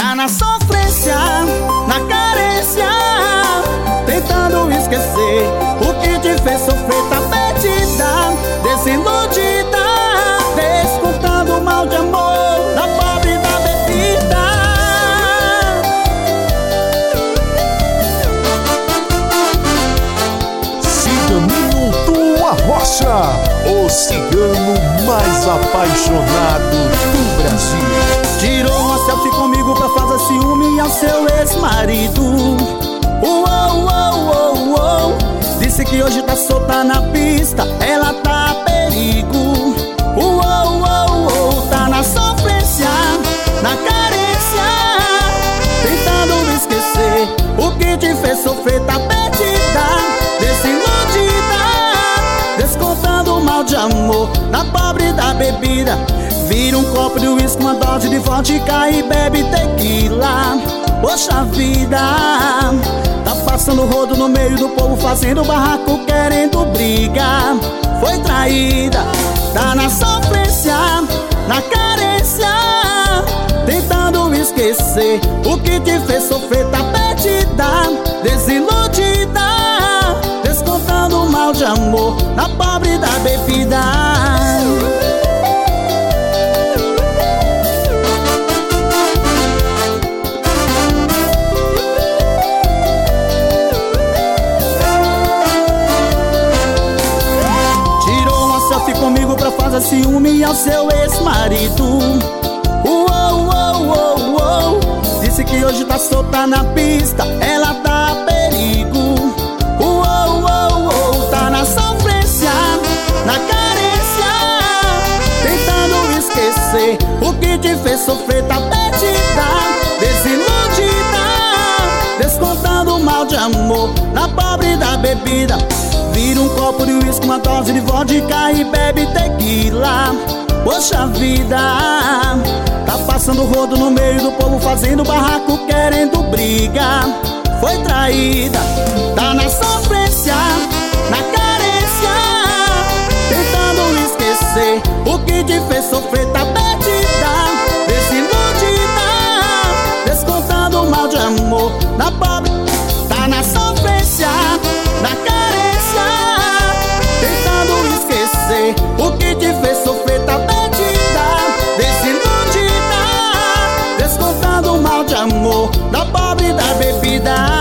Tá na sofrência, na carência, tentando esquecer o que te fez sofrer. Tá perdida, desiludida, descontando o mal de amor na pobre da bebida. Ciganinho Tua Rocha, o cigano mais apaixonado do Brasil. Tirou uma selfie comigo pra fazer ciúme ao seu ex-marido. Uou, uou, uou, uou. Disse que hoje tá solta na pista, ela tá a perigo. Uou, uou, uou. Tá na sofrência, na carência, tentando esquecer o que te fez sofrer. Tá perdida, desiludida, descontando o mal de amor na pobre da bebida. Vira um copo de uísque, uma dose de vodka e bebe tequila. Poxa vida, tá passando rodo no meio do povo, fazendo barraco, querendo briga. Foi traída, tá na sofrência, na carência, tentando esquecer o que te fez sofrer. Tá perdida, desiludida, descontando o mal de amor na pobre da bebida. Comigo pra fazer ciúme ao seu ex-marido. Uou, uou, uou, uou. Disse que hoje tá solta na pista, ela tá a perigo. Uou, uou, uou. Tá na sofrência, na carência, tentando esquecer o que te fez sofrer. Tá perdida, desiludida, descontando o mal de amor na pobre da bebida. Vira um copo de uísque, uma dose de vodka e bebe tequila. Poxa vida, tá passando rodo no meio do povo, fazendo barraco, querendo briga. Foi traída, tá na sofrência, na carência, tentando esquecer o que te fez sofrer. Tá perdida, desiludida, descontando o mal de amor na pobre. Tá na sofrência, na carência, tentando esquecer o que te fez sofrer. Tá perdida, desiludida, descontando o mal de amor da pobre da bebida.